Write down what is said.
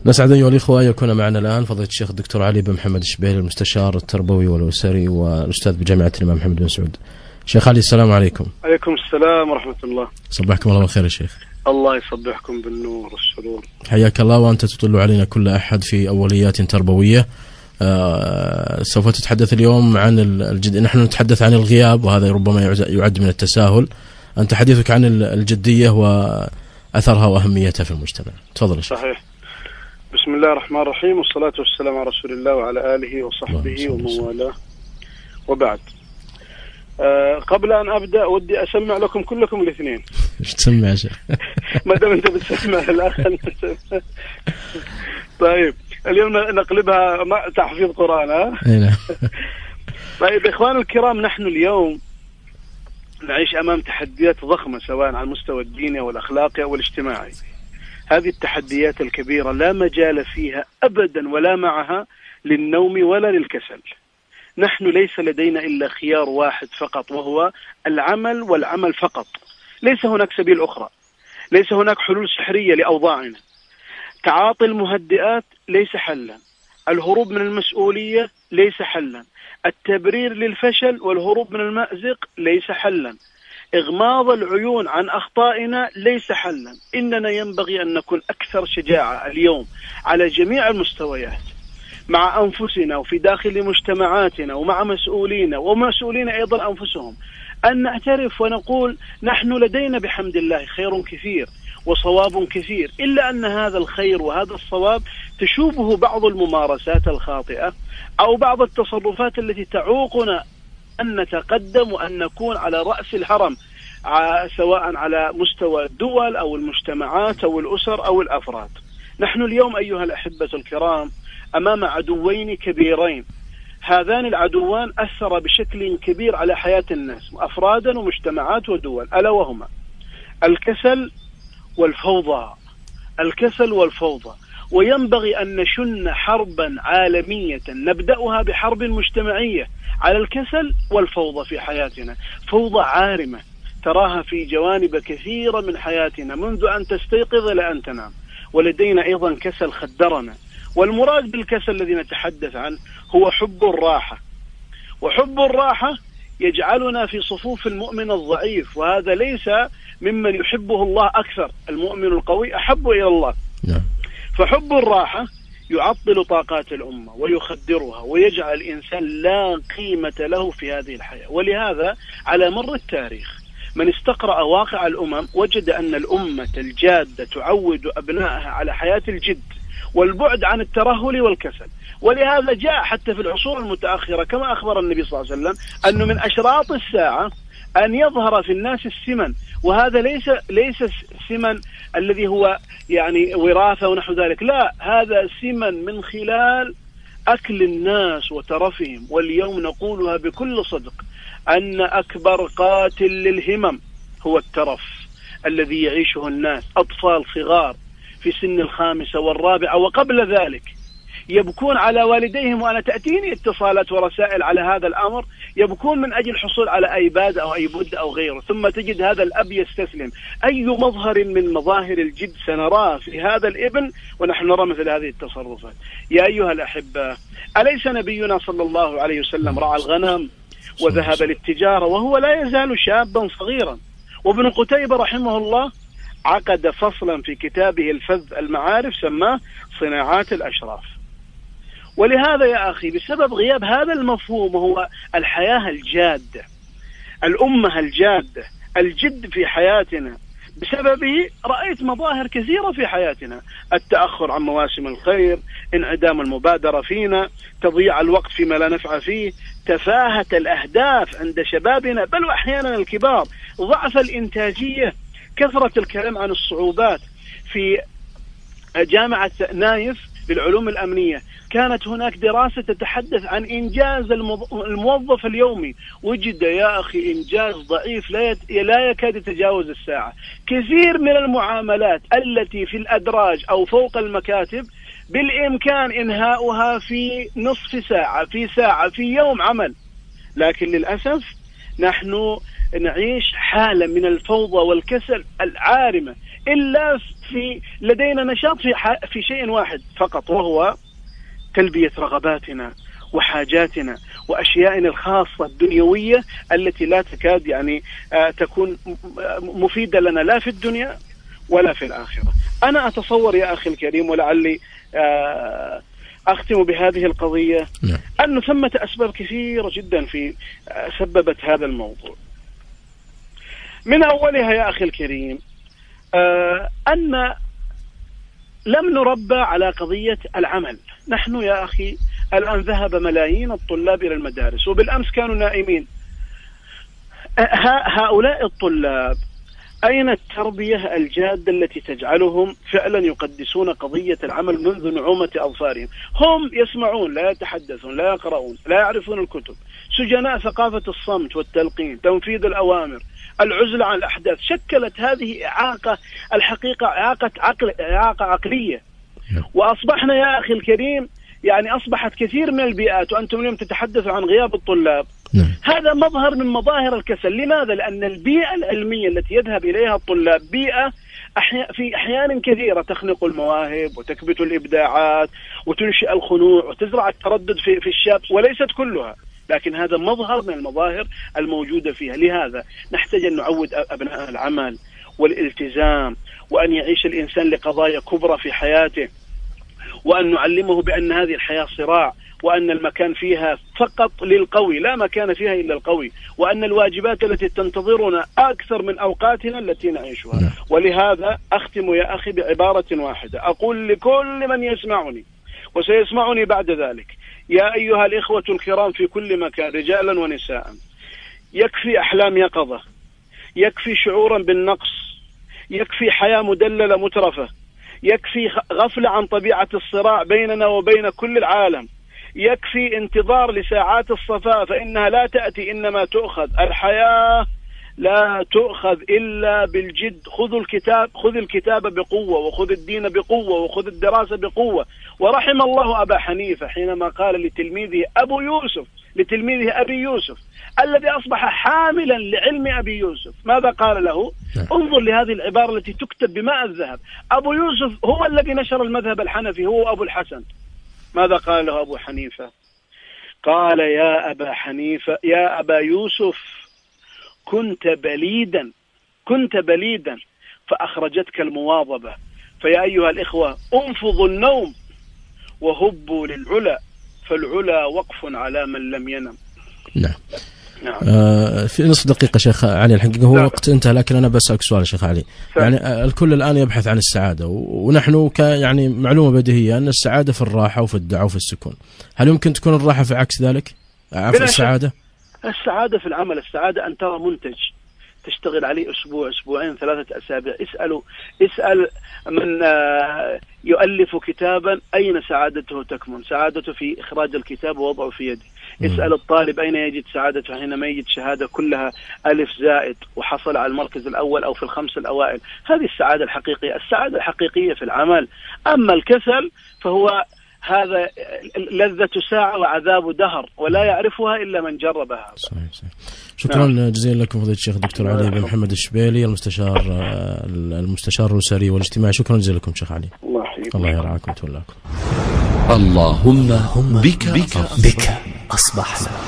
نسعد أيها الإخوة يكون معنا الآن فضيلة الشيخ الدكتور علي بن محمد الشبيلي، المستشار التربوي والأسري والأستاذ بجامعة الإمام محمد بن سعود. شيخ علي، السلام عليكم. عليكم السلام ورحمة الله. صبحكم الله بالخير يا شيخ. الله يصبحكم بالنور والسرور. حياك الله، وأنت تطل علينا كل أحد في أوليات تربوية. سوف تتحدث اليوم عن نحن نتحدث عن الغياب، وهذا ربما يعد من التساهل. أنت حديثك عن الجدية وأثرها وأهميتها في المجتمع. تفضل. صحيح. بسم الله الرحمن الرحيم، والصلاة والسلام على رسول الله وعلى آله وصحبه ومن والاه، وبعد. قبل أن أبدأ ودي أسمع لكم كلكم الاثنين. إيش تسمع يا شيخ؟ ما دام أنت بتسمع الأخ. طيب اليوم نقلبها تحفيظ قرآن. ها؟ طيب إخوان الكرام، نحن اليوم نعيش أمام تحديات ضخمة سواء على المستوى الديني أو الأخلاقي أو الاجتماعي. هذه التحديات الكبيرة لا مجال فيها أبدا ولا معها للنوم ولا للكسل. نحن ليس لدينا إلا خيار واحد فقط، وهو العمل والعمل فقط. ليس هناك سبيل أخرى، ليس هناك حلول سحرية لأوضاعنا. تعاطي المهدئات ليس حلا، الهروب من المسؤولية ليس حلا، التبرير للفشل والهروب من المأزق ليس حلا، إغماض العيون عن أخطائنا ليس حلا. إننا ينبغي أن نكون أكثر شجاعة اليوم على جميع المستويات، مع أنفسنا وفي داخل مجتمعاتنا ومع مسؤولينا ومسؤولين أيضا أنفسهم، أن نعترف ونقول نحن لدينا بحمد الله خير كثير وصواب كثير، إلا أن هذا الخير وهذا الصواب تشوبه بعض الممارسات الخاطئة أو بعض التصرفات التي تعوقنا أن نتقدم وأن نكون على رأس الهرم، سواء على مستوى الدول أو المجتمعات أو الأسر أو الأفراد. نحن اليوم أيها الأحبة الكرام أمام عدوين كبيرين. هذان العدوان أثر بشكل كبير على حياة الناس أفرادا ومجتمعات ودول، ألا وهما الكسل والفوضى. الكسل والفوضى. وينبغي أن نشن حربا عالمية نبدأها بحرب مجتمعية على الكسل والفوضى في حياتنا. فوضى عارمة تراها في جوانب كثيرة من حياتنا منذ أن تستيقظ إلى أن تنام. ولدينا أيضا كسل خدرنا. والمراد بالكسل الذي نتحدث عنه هو حب الراحة، وحب الراحة يجعلنا في صفوف المؤمن الضعيف، وهذا ليس ممن يحبه الله أكثر. المؤمن القوي أحب إلى الله. فحب الراحة يعطل طاقات الأمة ويخدرها ويجعل الإنسان لا قيمة له في هذه الحياة. ولهذا على مر التاريخ من استقرأ واقع الأمم وجد أن الأمة الجادة تعود أبنائها على حياة الجد والبعد عن الترهل والكسل. ولهذا جاء حتى في العصور المتأخرة كما أخبر النبي صلى الله عليه وسلم أنه من أشراط الساعة أن يظهر في الناس السمن، وهذا ليس السمن الذي هو يعني وراثة ونحو ذلك، لا، هذا سمن من خلال أكل الناس وترفهم. واليوم نقولها بكل صدق أن أكبر قاتل للهمم هو الترف الذي يعيشه الناس. أطفال صغار في سن 5 والرابعة وقبل ذلك يبكون على والديهم، وأنا تأتيني اتصالات ورسائل على هذا الأمر، يبكون من أجل الحصول على أيباد أو أيبود أو غيره. ثم تجد هذا الأب يستسلم. أي مظهر من مظاهر الجد سنراه في هذا الابن ونحن نرى مثل هذه التصرفات؟ يا أيها الأحبة، أليس نبينا صلى الله عليه وسلم رعى الغنم وذهب للتجارة وهو لا يزال شابا صغيرا؟ وابن قتيبة رحمه الله عقد فصلا في كتابه الفذ المعارف سماه صناعات الأشراف. ولهذا يا أخي بسبب غياب هذا المفهوم هو الحياة الجادة، الأمة الجادة، الجد في حياتنا، بسببه رأيت مظاهر كثيرة في حياتنا: التأخر عن مواسم الخير، انعدام المبادرة فينا، تضييع الوقت فيما لا نفع فيه، تفاهة الأهداف عند شبابنا بل وأحيانا الكبار، ضعف الإنتاجية، كثرة الكلام عن الصعوبات. في جامعة نايف للعلوم الأمنية كانت هناك دراسة تتحدث عن إنجاز الموظف اليومي، وجد يا أخي إنجاز ضعيف لا يكاد يتجاوز الساعة. كثير من المعاملات التي في الأدراج أو فوق المكاتب بالإمكان إنهاؤها في نصف ساعة، في ساعة، في يوم عمل. لكن للأسف نحن نعيش حالة من الفوضى والكسل العارمة. إلا لدينا نشاط في شيء واحد فقط، وهو تلبية رغباتنا وحاجاتنا وأشيائنا الخاصة الدنيوية التي لا تكاد يعني تكون مفيدة لنا لا في الدنيا ولا في الآخرة. أنا أتصور يا أخي الكريم، ولعلي أختم بهذه القضية، أن ثمة أسباب كثيرة جدا سببت هذا الموضوع. من أولها يا أخي الكريم أن لم نربى على قضية العمل. نحن يا أخي الآن ذهب ملايين الطلاب إلى المدارس، وبالأمس كانوا نائمين. هؤلاء الطلاب أين التربية الجادة التي تجعلهم فعلا يقدسون قضية العمل منذ نعومة أظفارهم؟ هم يسمعون، لا يتحدثون، لا يقرؤون، لا يعرفون الكتب، سجناء ثقافة الصمت والتلقين، تنفيذ الأوامر، العزلة عن الأحداث. شكلت هذه إعاقة، الحقيقة إعاقة عقلية. وأصبحنا يا أخي الكريم يعني أصبحت كثير من البيئات، وأنتم اليوم تتحدثوا عن غياب الطلاب، هذا مظهر من مظاهر الكسل. لماذا؟ لأن البيئة العلمية التي يذهب إليها الطلاب بيئة في أحيان كثيرة تخنق المواهب وتكبت الإبداعات وتنشئ الخنوع وتزرع التردد في الشاب، وليست كلها، لكن هذا مظهر من المظاهر الموجودة فيها. لهذا نحتاج أن نعود أبناء العمل والالتزام، وأن يعيش الإنسان لقضايا كبرى في حياته، وأن نعلمه بأن هذه الحياة صراع، وأن المكان فيها فقط للقوي، لا مكان فيها إلا القوي، وأن الواجبات التي تنتظرنا أكثر من أوقاتنا التي نعيشها. ولهذا أختم يا أخي بعبارة واحدة أقول لكل من يسمعني وسيسمعني بعد ذلك: يا أيها الإخوة الكرام في كل مكان، رجالا ونساء، يكفي أحلام يقظة، يكفي شعورا بالنقص، يكفي حياة مدللة مترفة، يكفي غفلة عن طبيعة الصراع بيننا وبين كل العالم، يكفي انتظار لساعات الصفاء فإنها لا تأتي إنما تؤخذ. الحياة لا تؤخذ إلا بالجد. خذ الكتاب بقوة، وخذ الدين بقوة، وخذ الدراسة بقوة. ورحم الله أبا حنيفة حينما قال لتلميذه أبي يوسف الذي أصبح حاملا لعلم أبي يوسف، ماذا قال له؟ انظر لهذه العبارة التي تكتب بماء الذهب. أبو يوسف هو الذي نشر المذهب الحنفي، هو أبو الحسن. ماذا قال له أبو حنيفة؟ قال: يا أبا يوسف كنت بليدا فأخرجتك المواظبة. فيا أيها الإخوة انفضوا النوم وهبوا للعلا، فالعلا وقف على من لم ينم. نعم. في نصف دقيقة شيخ علي، الحقيقة هو وقت انتهى، لكن أنا بسألك سؤال شيخ علي. يعني الكل الآن يبحث عن السعادة، ونحن يعني معلومة بديهية أن السعادة في الراحة وفي الدعاء وفي السكون. هل يمكن تكون الراحة في عكس ذلك؟ السعادة في العمل. السعادة أن ترى منتج تشتغل عليه أسبوع، أسبوعين، 3 أسابيع. اسأل من يؤلف كتابا أين سعادته تكمن؟ سعادته في إخراج الكتاب ووضعه في يده. اسأل الطالب أين يجد سعادته حينما يجد شهادة كلها ألف زائد وحصل على المركز الأول أو في ال5 الأوائل. هذه السعادة الحقيقية. السعادة الحقيقية في العمل. أما الكسل فهو هذا لذة ساعة وعذاب دهر، ولا يعرفها إلا من جربها. صحيح. شكرا جزيلا لكم فضيلة الشيخ الدكتور علي بن محمد الشبيلي، المستشار الأسري والاجتماعي. شكرا جزيلا لكم شيخ علي. الله يرعاكم ويتولاكم. اللهم بك أصبحنا.